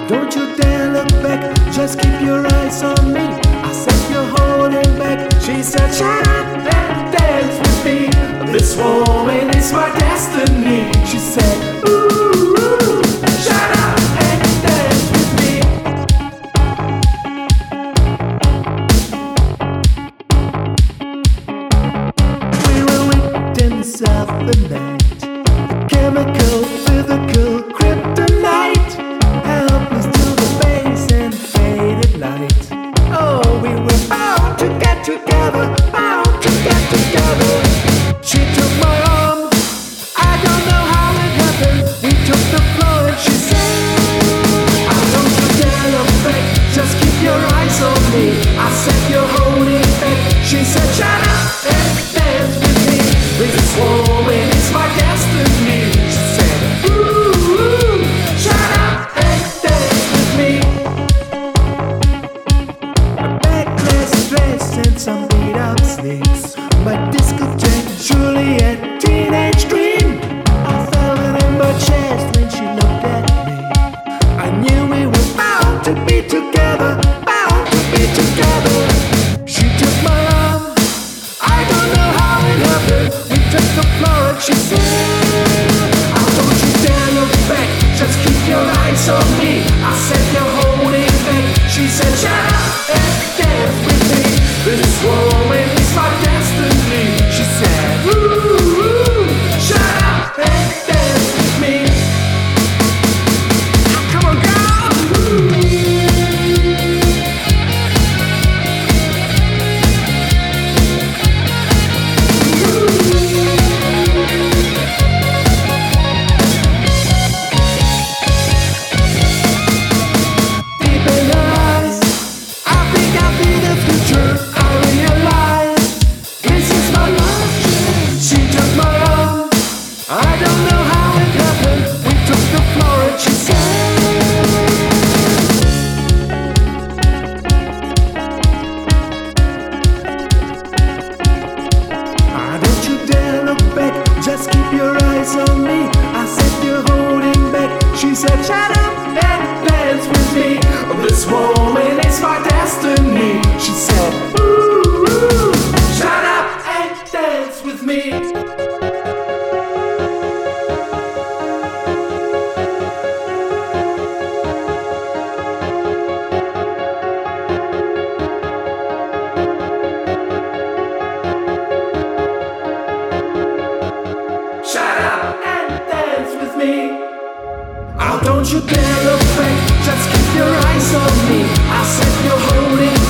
Don't you dare look back, just keep your eyes on me. I said you're holding back. She said, shut up and dance with me. This woman is my destiny. She said, ooh, shut up and dance with me. We were victims of the night, the chemical, physical kryptonite. Helpless to the face and faded light. Oh, we were bound to get together, bound to get together. She took my arm, I don't know how it happened. We took the floor and she said, I don't you dare look back, just keep your eyes on me. I said you're holding back. She said, shut up and dance with me. This woman is my destiny. She said, ooh, shut up and dance with me. A backless dress and some beat up sleeves. My discotheque, Juliet, teenage dream. I felt it in my chest when she looked at me. I knew we were bound to be together, bound to be together. She took my arm, I don't know how it happened. We took the floor and she said, oh, don't you dare look back, just keep your eyes on me. I said you're holding back. She said, shut up and dance with me. This woman is my destiny. She said, ooh, shut up and dance with me. Come on, girl. Deep in her eyes, I think I see the future. I realize this is my last chance. She took my arm, I don't know how it happened. We took the floor and she said, don't you dare look back, just keep your eyes on me. I said you're holding back. She said, shut up and dance with me. This woman is my destiny. She said, ooh, shut up and dance with me. Shut up and dance with me. Oh, don't you dare look back, just keep your eyes on me. I said you're holding